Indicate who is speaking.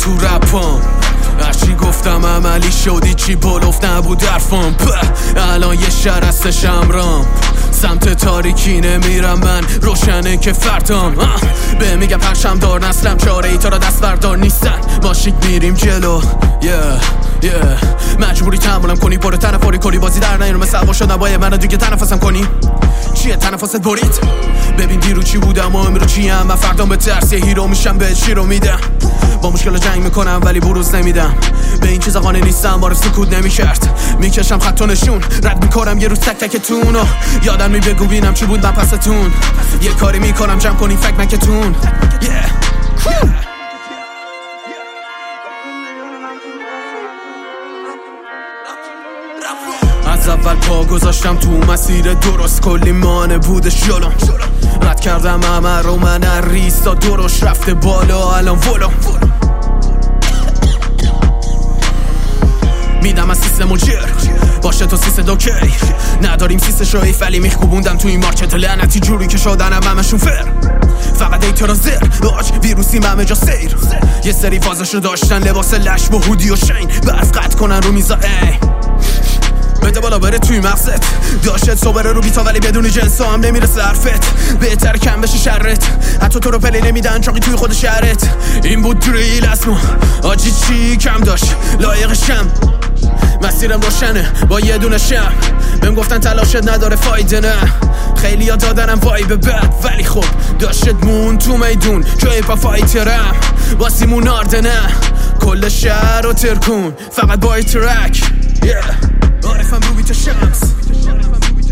Speaker 1: تو رپام، هرچی گفتم عملی شدی چی بلوف نبود حرفام. الان یه شهر هست شمرام، سمت تاریکی نمیرم من، روشنه که فردام. به میگم پرشم دار نسلم، چاره ای تا را دست بردار نیستن. ماشین میریم جلو مجبوری تحملم کنی، برو تنفری کنی، بازی در نیارم سوا شد نباید منو دیگه تنفسم کنی. چیه تنفست برید؟ ببین دیرو چی بودم و امرو چیم، من فردام به ترس یه هیرو میشم، به چی رو میدم. با مشکل جنگ میکنم ولی بروز نمیدم، به این چیزا قانع نیستم، بار سکوت نمیکرد. میکشم خط و نشون، رد میکنم یه روز تک تکتون و یادم بگو بینم چی بود من پستون. یه کاری میکنم جمع کنی فکر مکتون. از اول پا گذاشتم تو مسیر درست، کلی مانع بودش جلوم، رد کردم همه رو، من ریستا درش رفته بالا الان ولو. میدم از سیستم و جر باشه تو سیست دوکی، نداریم سیست شایی فلی میخوبوندم تو این مارکت لعنتی، جوری که شدنم همشون فر، فقط ایترا زر آج ویروسی همه جا سیر. یه سری فازشو داشتن، لباس لش با هودی و شین، برف قطع کنن رو میزا ای بده بالا بره توی مغزت، داشت صبره رو بیتا ولی بدون جنس هم نمیرسه حرفت، بهتر کم بشه شرت، حتی تو رو پلی نمیدن چاقی توی خود شهرت. این بود دریل از ما آجی چی کم داشت لایقشم، مسیرم روشنه با یه دونه شم، بهم گفتن تلاشت نداره فایده، نه خیلی ها دادنم وایب بد ولی خب داشت مون تو میدون جای پا فایترم، واسیمون آرده نه کل شهر رو ترکون فقط با ترک. عارفم رو بیت شمس.